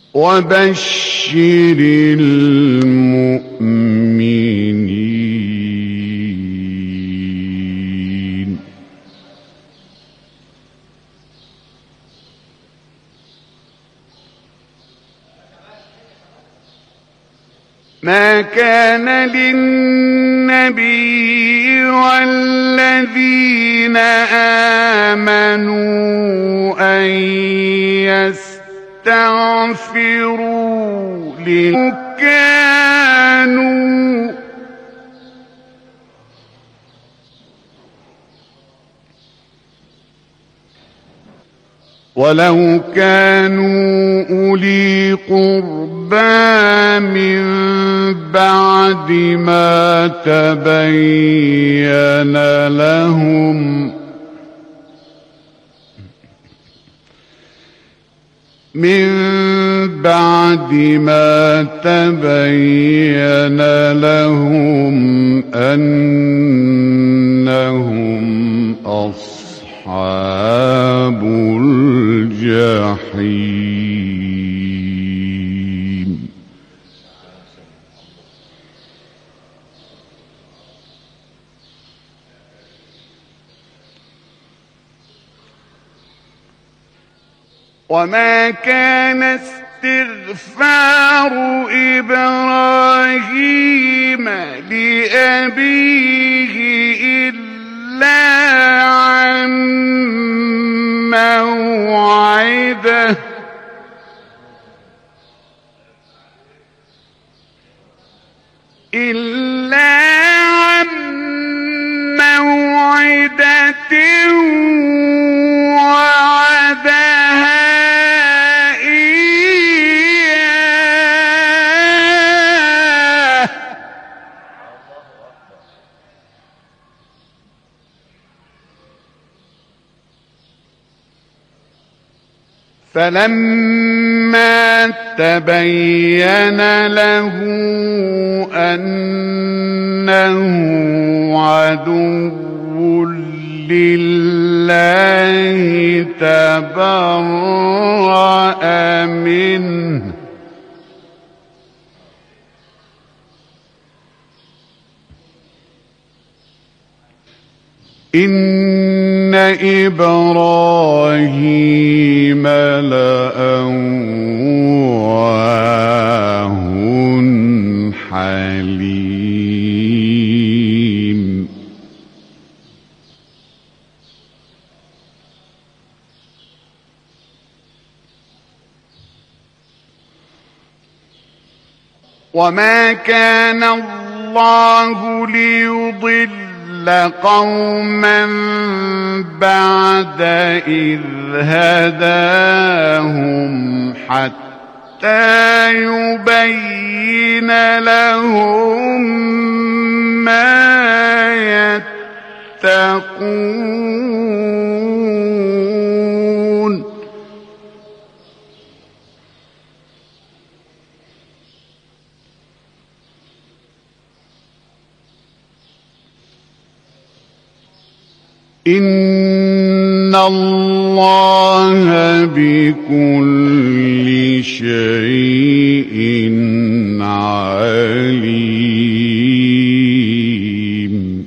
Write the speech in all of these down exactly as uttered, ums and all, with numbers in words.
وبشر المؤمنين. ما كان للنبي والذين آمنوا أن يستغفروا لمن كانوا ولو كانوا أولي قربى من بعد ما تبين لهم من بعد ما تبين لهم أنهم أصحاب الجحيم. وما كان استغفار إبراهيم لأبيه إلا عن موعدة إلا عن موعدة وعدها إياه فلما تبين له أنه عدو لله تبرأ منه إن إبراهيم لأواه حليم. وما كان الله ليضل قوما بعد إذ هداهم حتى يبين لهم ما يتقون. إن الله بكل شيء عليم.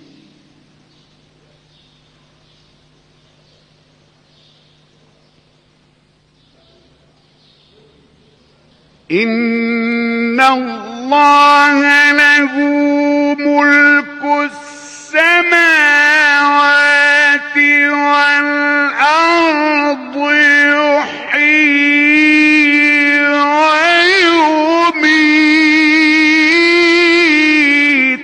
إن الله له ملك السماوات والأرض يحيي ويميت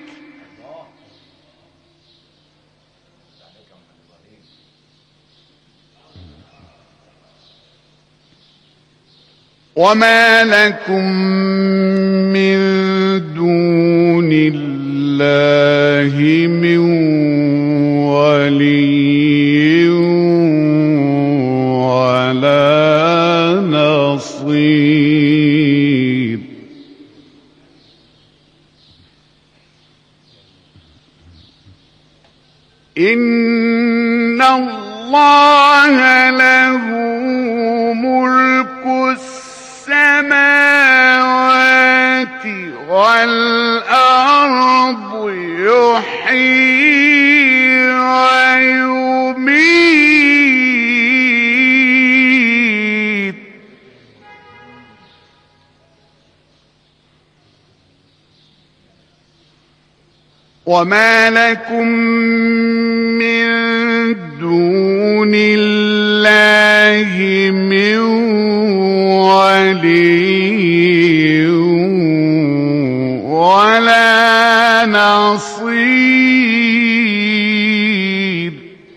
وما لكم من دون الله من ولي ولا نصير. إن الله له ملك السماوات والأرض يحيي ويميت وما لكم من دون الله من ولي ولا نصير.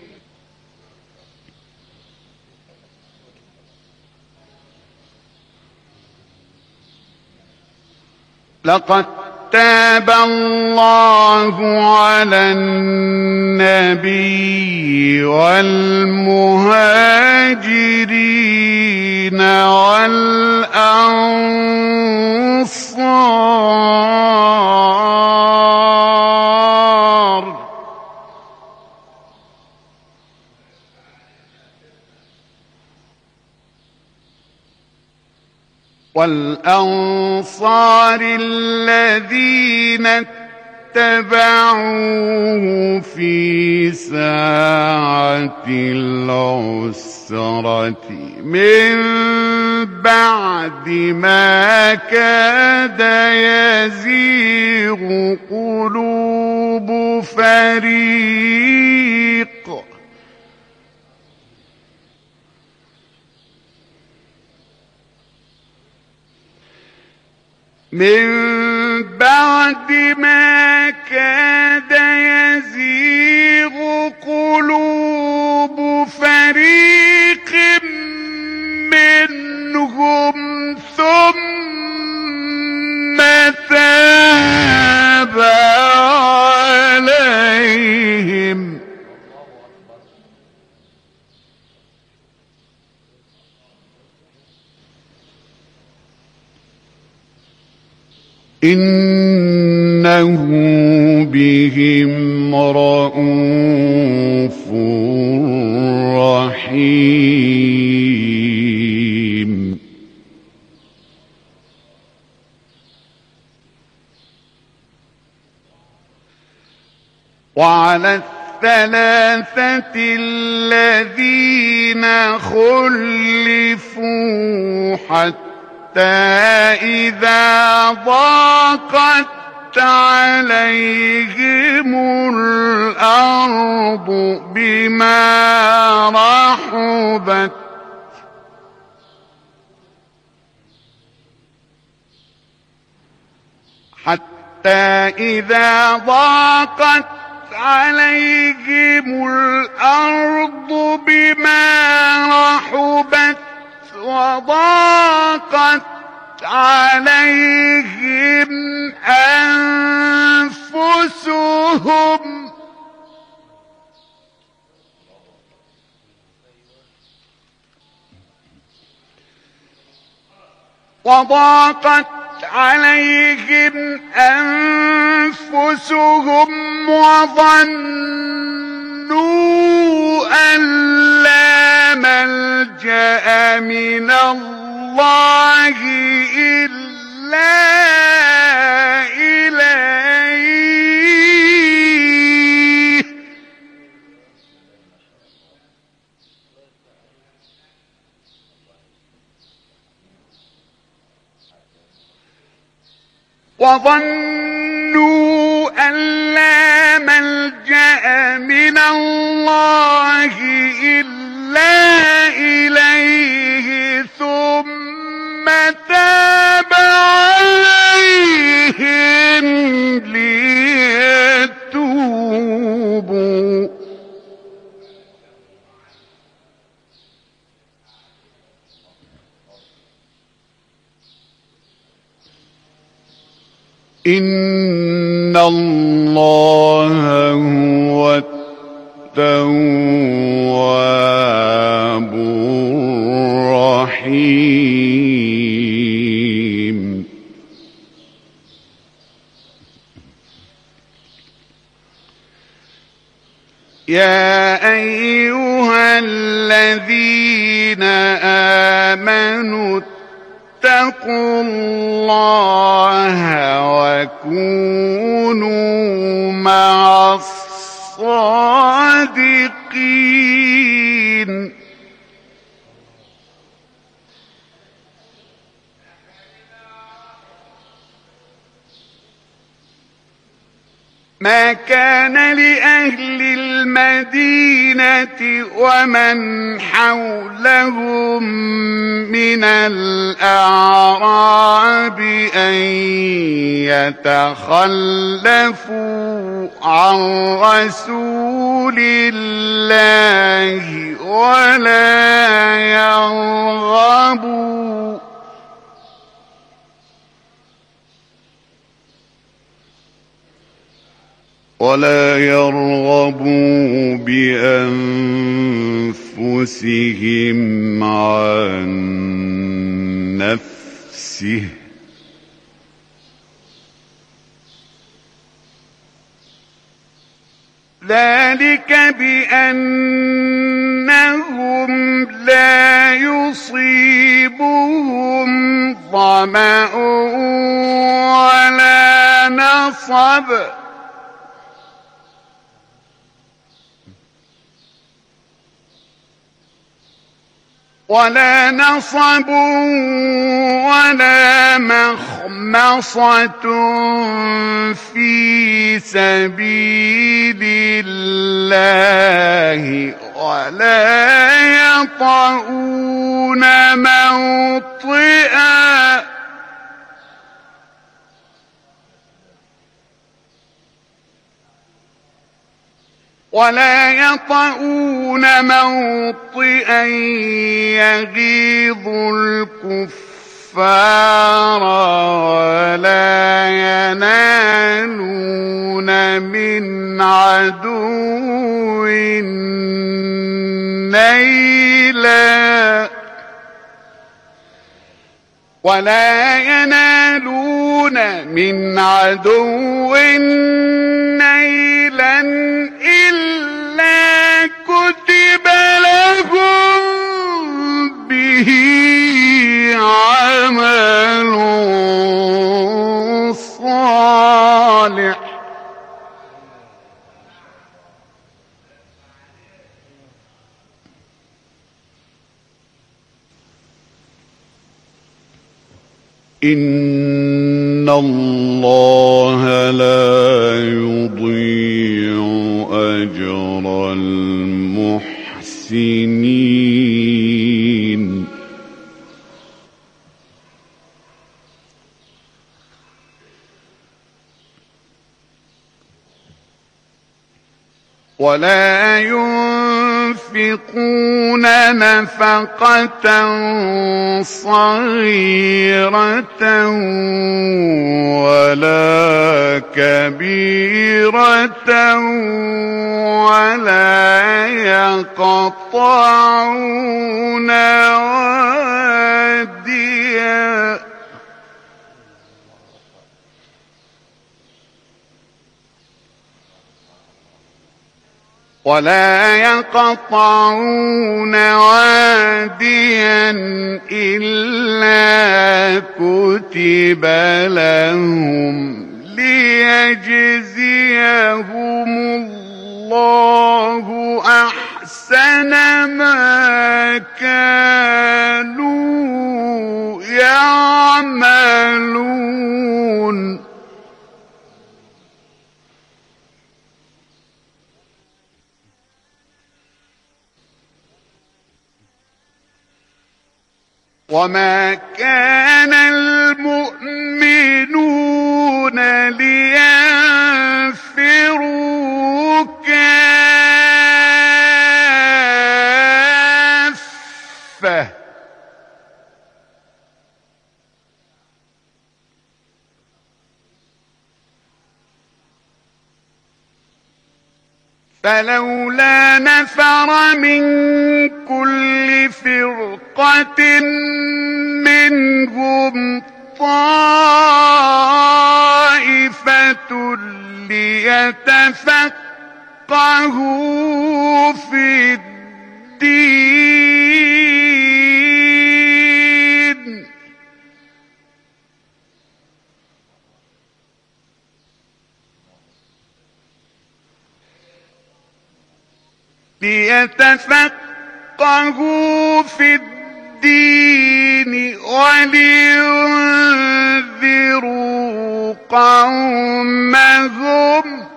لقد تاب الله على النبي والمهاجرين والأنصار والأنصار الذين اتبعوه في ساعة العسرة من بعد ما كاد يزيغ قلوب فريق من بعد ما كاد يزيغ قلوب فريق منهم ثم تاب عليهم إنه بهم رءوف رحيم. وعلى الثلاثة الذين خلفوا حتى إذا ضاقت عليهم الأرض بما رحبت حتى إذا ضاقت عليهم الأرض بما رحبت وضاقت عليهم أنفسهم وضاقت عليهم أنفسهم وظنوا أن لا ملجأ من الله إلا إليه وظنوا أن لا ملجأ من الله إلا إليه ثم تاب عليهم ليتوبوا إن الله هو التواب الرحيم. يا أيها الذين آمنوا فاتقوا الله وكونوا مع الصادقين. ما كان لأهل المدينة ومن حولهم من الأعراب أن يتخلفوا عن رسول الله ولا يرغبوا ولا يرغبوا بأنفسهم عن نفسه ذلك بأنهم لا يصيبهم ظمأ ولا نصب ولا نصب ولا مخمصة في سبيل الله ولا يطؤون موطئا ولا يطؤون موطئا يغيظ الكفار ولا ينالون من عدو نيلا ولا ينالون من عدو نيلا إلا كتب لهم به عمل صالح إن الله لا يضيع أجر المحسنين ولا ينفقون نفقة صغيرة ولا كبيرة ولا يقطعون واديا ولا يقطعون واديا إلا كتب لهم ليجزيهم الله أحسن ما كانوا يعملون وما كان المؤمنون لينفروا كافة فلولا نفر من كل فرقة منهم طائفة ليتفقهوا في الدين ليتفقهوا في الدين ولينذروا قومهم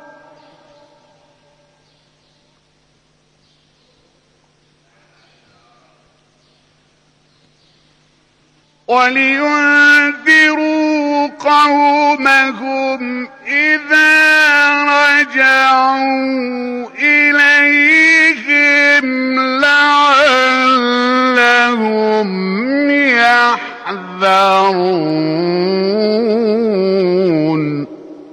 ولينذروا قومهم إذا رجعوا إليهم لعلهم يحذرون.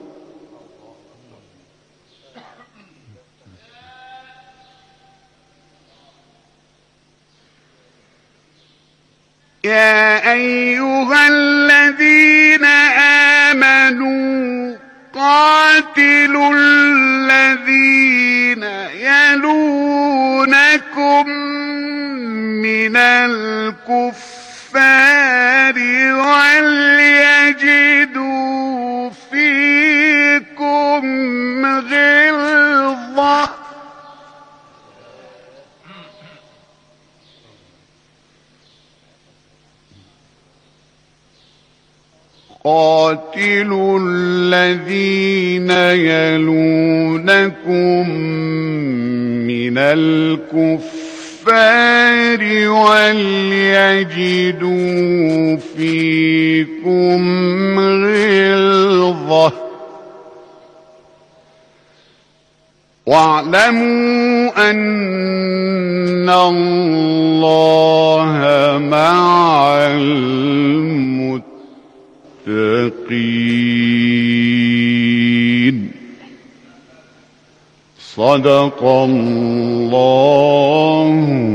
يا أيها الذين آمنوا قاتلوا الذين يلونكم من الكفار وليجدوا فيكم غلظة قاتلوا الذين يلونكم من الكفار وليجدوا فيكم غلظة واعلموا أن الله مع المتقين. صدق الله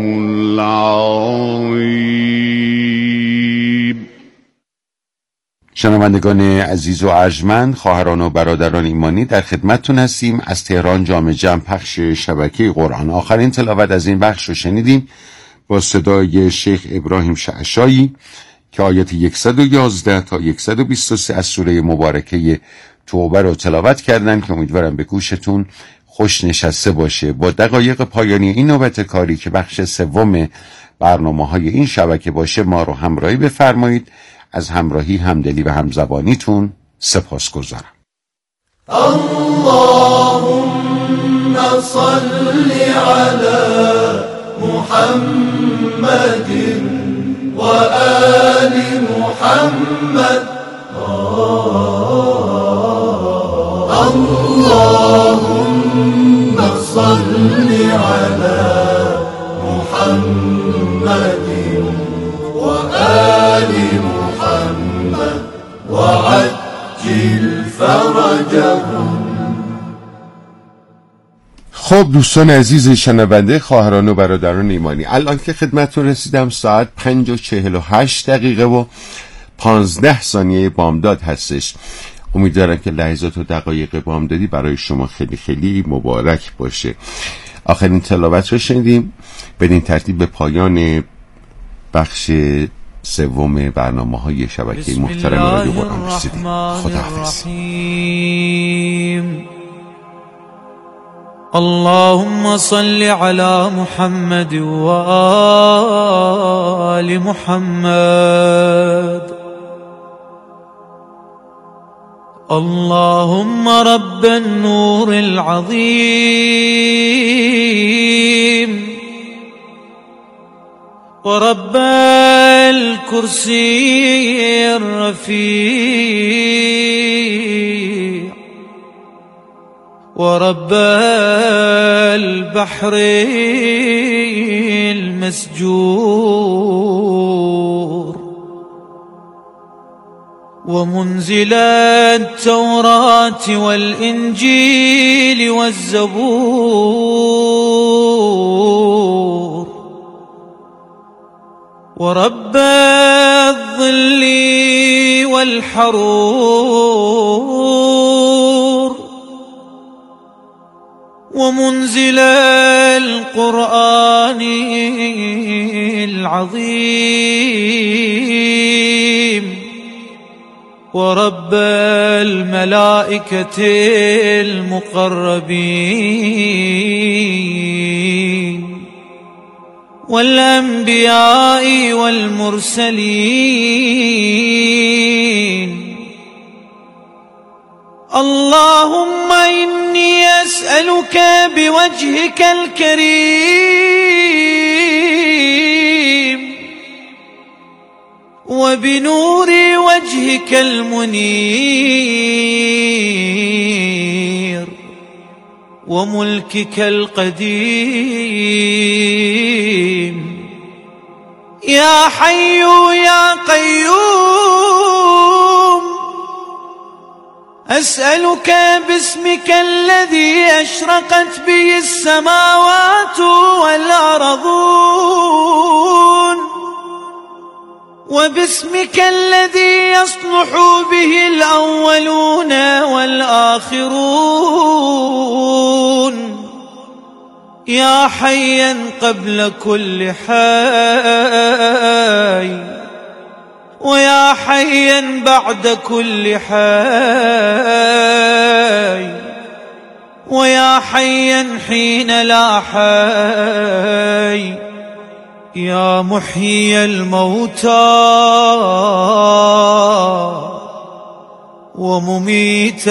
العظیم. شنوندگان عزیز و ارجمند، خواهران و برادران ایمانی، در خدمتتون هستیم از تهران جامع جمع پخش شبکه قرآن. آخرین تلاوت از این بخش رو شنیدیم با صدای شیخ ابراهیم شعشایی که آیات صد و یازده تا صد و بیست و سه از سوره مبارکه توبه رو تلاوت کردن که امیدوارم به گوشتون خوش نشسته باشه. با دقایق پایانی این نوبت کاری که بخش سوم برنامه‌های این شبکه باشه ما رو همراهی بفرمایید. از همراهی، همدلی و همزبانیتون سپاسگزارم. اللهم صل علی محمد و آل محمد. اللهم صل علی محمد و آل محمد و عجل فرجهم. خب دوستان عزیز شنونده، خواهران و برادران ایمانی، الان که خدمتتون رسیدم ساعت پنج و چهل و هشت دقیقه و پانزده ثانیه بامداد هستش. امیدوارم که لحظات و دقایق بامدادی برای شما خیلی خیلی مبارک باشه. آخرین تلاوت رو شنیدیم. بدین ترتیب به پایان بخش سوم برنامه‌های شبکه محترم رادیو قرآن رسیدیم. خداحافظ. اللهم صل على محمد وآل محمد. اللهم رب النور العظيم ورب الكرسي الرفيع ورب البحر المسجور ومنزل التوراة والإنجيل والزبور ورب الظل والحرور ومنزل القرآن العظيم ورب الملائكة المقربين والأنبياء والمرسلين. اللهم إني أسألك بوجهك الكريم وبنور وجهك المنير وملكك القديم يا حي يا قيوم، أسألك باسمك الذي أشرقت به السماوات والأرضون، وباسمك الذي يصلح به الأولون والآخرون، يا حيا قبل كل حي ويا حيا بعد كل حي ويا حيا حين لا حي، يا محيي الموتى ومميت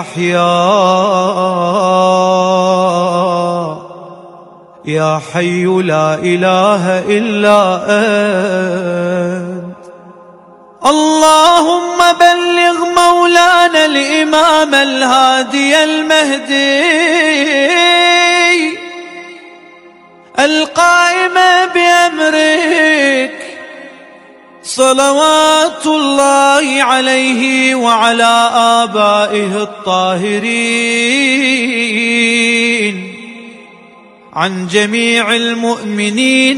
الأحياء، يا حي لا إله إلا أنت. اللهم بلغ مولانا الإمام الهادي المهدي القائم بأمرك صلوات الله عليه وعلى آبائه الطاهرين، عن جميع المؤمنين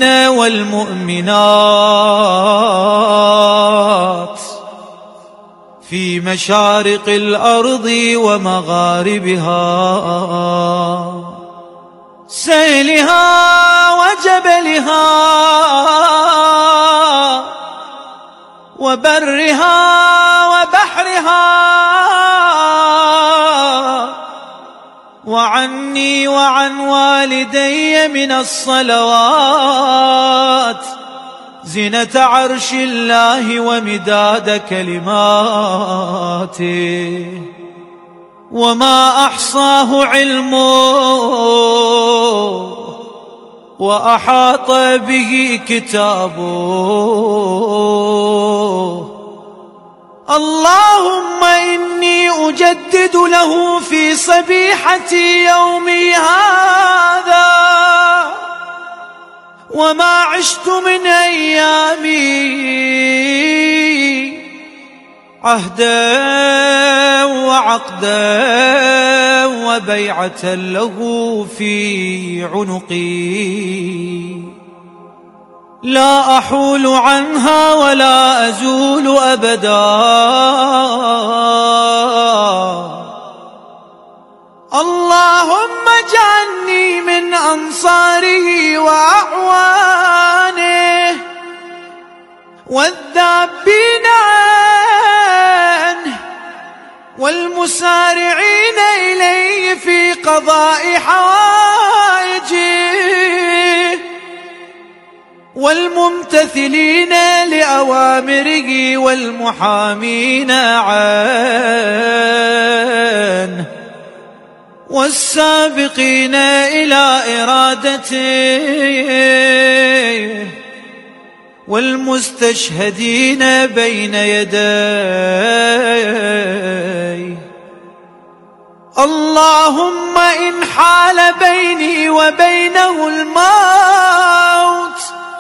والمؤمنات في مشارق الأرض ومغاربها، سيلها وجبلها وبرها وبحرها، وعني وعن والدي من الصلوات زنة عرش الله ومداد كلماته، وما أحصاه علمه وأحاط به كتابه. اللهم إني أجدد له في صبيحة يومي هذا وما عشت من أيامي عهدا وعقدا وبيعة له في عنقي، لا أحول عنها ولا أزول أبدا. اللهم اجعلني من أنصاره وأعوانه والذابين عنه والمسارعين إليه في قضاء حوائجه والممتثلين لأوامره والمحامين عنه والسابقين إلى إرادته والمستشهدين بين يديه. اللهم إن حال بيني وبينه الموت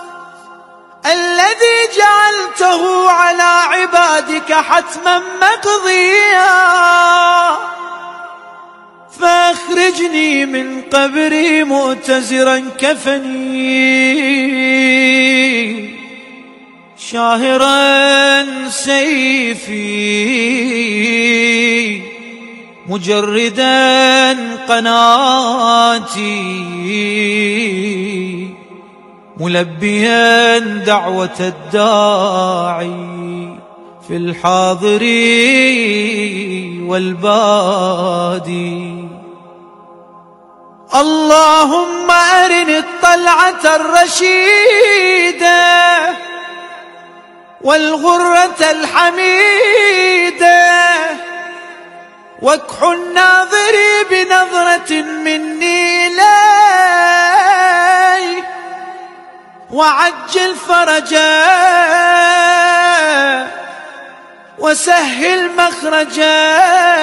الذي جعلته على عبادك حتما مقضيا فأخرجني من قبري مؤتزرا كفني شاهرا سيفي مجردا قناتي ملبيا دعوة الداعي في الحاضر والبادي. اللهم أرني الطلعة الرشيدة والغرة الحميدة واكحل ناظري بنظرة مني إلي وعجل فرجا وسهل مخرجا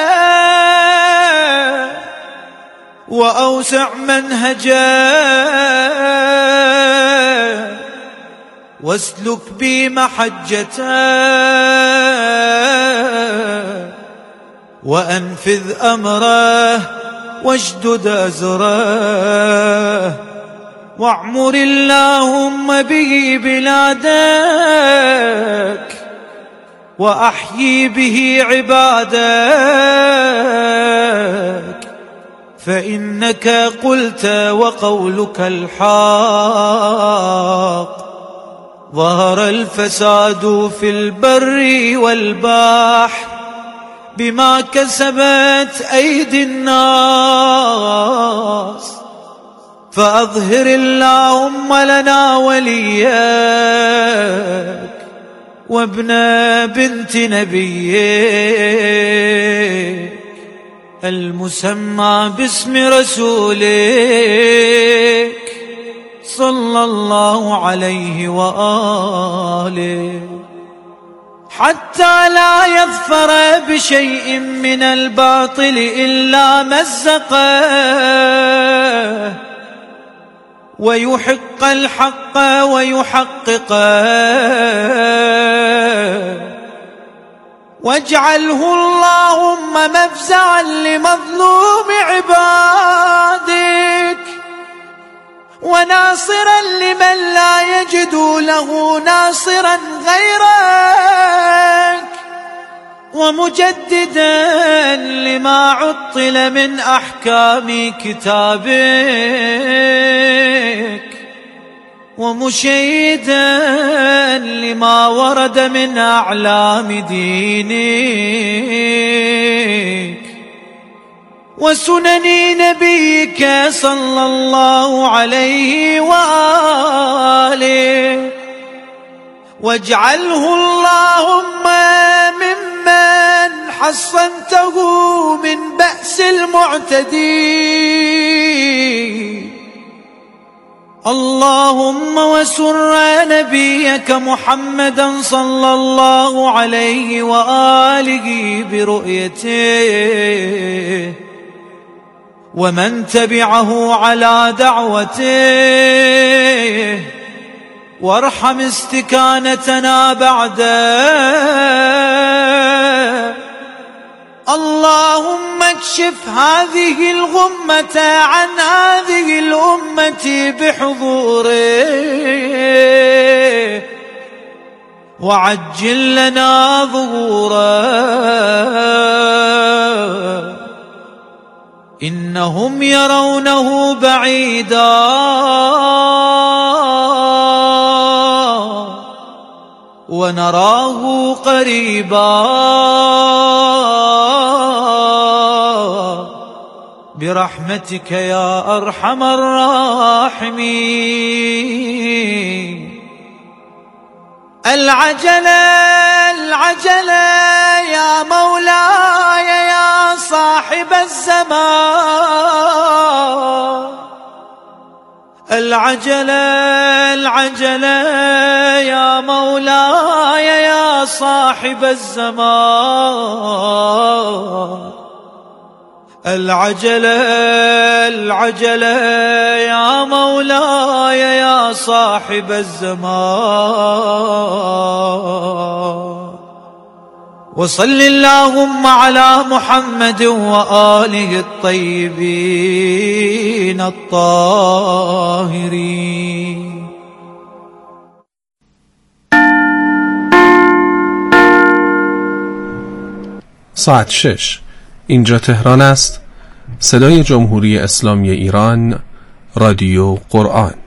وأوسع منهجا واسلك بي محجتا وأنفذ أمره واشدد أزره واعمر اللهم به بلادك وأحيي به عبادك فإنك قلت وقولك الحق. ظهر الفساد في البر والبحر بما كسبت أيدي الناس فأظهر اللهم لنا وليك وابن بنت نبيك المسمى باسم رسولك صلى الله عليه وآله حتى لا يظفر بشيء من الباطل إلا مزقه ويحق الحق ويحققه واجعله اللهم مفزعا لمظلوم عبادك وناصرا لمن لا يجد له ناصرا غيرك ومجددا لما عطل من أحكام كتابك ومشيدا لما ورد من أعلام دينك وسنن نبيك صلى الله عليه وآله واجعله اللهم ممن حصنته من بأس المعتدين. اللهم وسر نبيك محمدا صلى الله عليه وآله برؤيته ومن تبعه على دعوته وارحم استكانتنا بعده. اللهم اكشف هذه الغمة عن هذه الأمة بحضوره وعجل لنا ظهوره. إنهم يرونه بعيدا ونراه قريبا برحمتك يا أرحم الراحمين. العجلة العجلة يا مولاي يا صاحب الزمان. العجلة العجلة يا مولاي يا صاحب الزمان. العجلة العجلة يا مولاي يا صاحب الزمان. وصل اللهم على محمد وآله الطيبين الطاهرين. ساعت شش. اینجا تهران است. صدای جمهوری اسلامی ایران، رادیو قرآن.